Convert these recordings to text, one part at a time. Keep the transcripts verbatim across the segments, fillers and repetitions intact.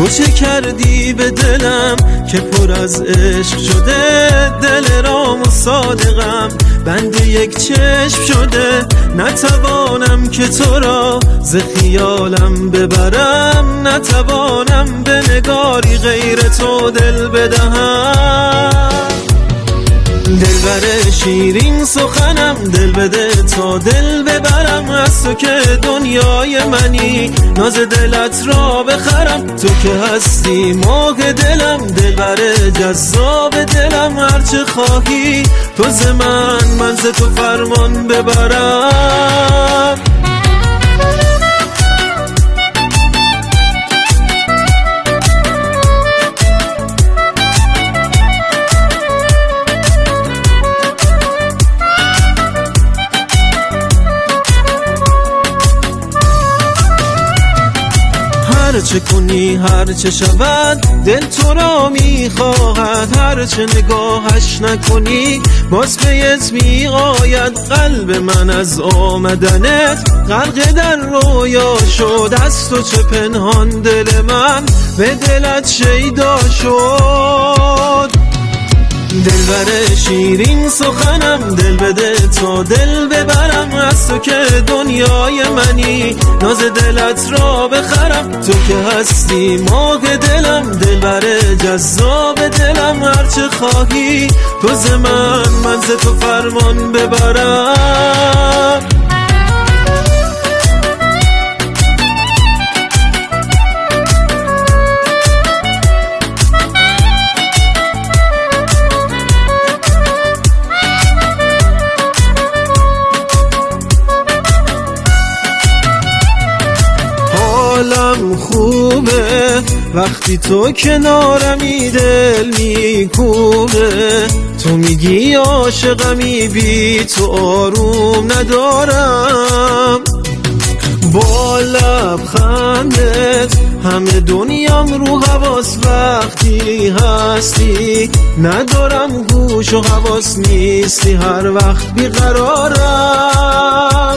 چه کردی به دلم که پر از عشق شده؟ دل رام و صادقم بند یک چشم شده، نتوانم که تو را ز خیالم ببرم، نتوانم به نگاری غیر تو دل بدهم. دلبر شیرین سخنم دل بده تا دل ببرم، از تو که دنیای منی ناز دلت را بخرم. تو که هستی ماه دلم، دلبر جذاب دلم، هرچه خواهی تو ز من، من ز تو فرمان ببرم. هر چه کنی هر چه شود دل تو را میخواهد، هر چه نگاهش نکنی باز پیت میآید. قلب من از آمدنت غرق در رویا شد، از تو چه پنهان دل من به دلت شیدا شد. دلبر شیرین سخنم دل بده تا دل ببرم، از تو که دنیای منی ناز دلت را بخرم. تو که هستی ماه دلم، دلبر جذاب دلم، هرچه خواهی تو ز من، من ز تو فرمان ببرم. حالم خوبه وقتی تو کنارمی، دل میکوبه تو میگی عاشقمی، بی تو آروم ندارم. با لبخندت همه دنیام رو حواس، وقتی هستی ندارم گوش و حواس، نیستی هر وقت بیقرارم.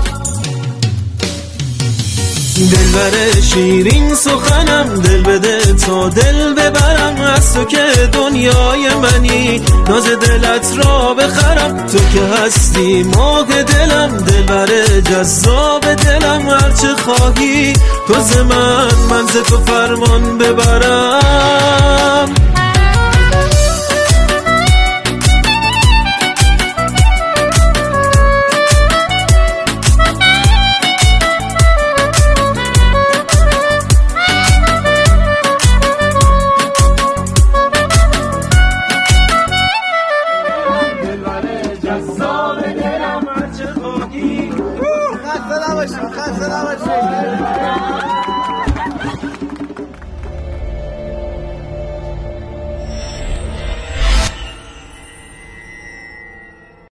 دلبر شیرین سخنم دل بده تا دل ببرم، از تو که دنیای منی ناز دلت را بخرم. تو که هستی ماه دلم، دلبر جذاب دلم، هرچه خواهی تو ز من، من ز تو فرمان ببرم. خسته نباشید خسته نباشید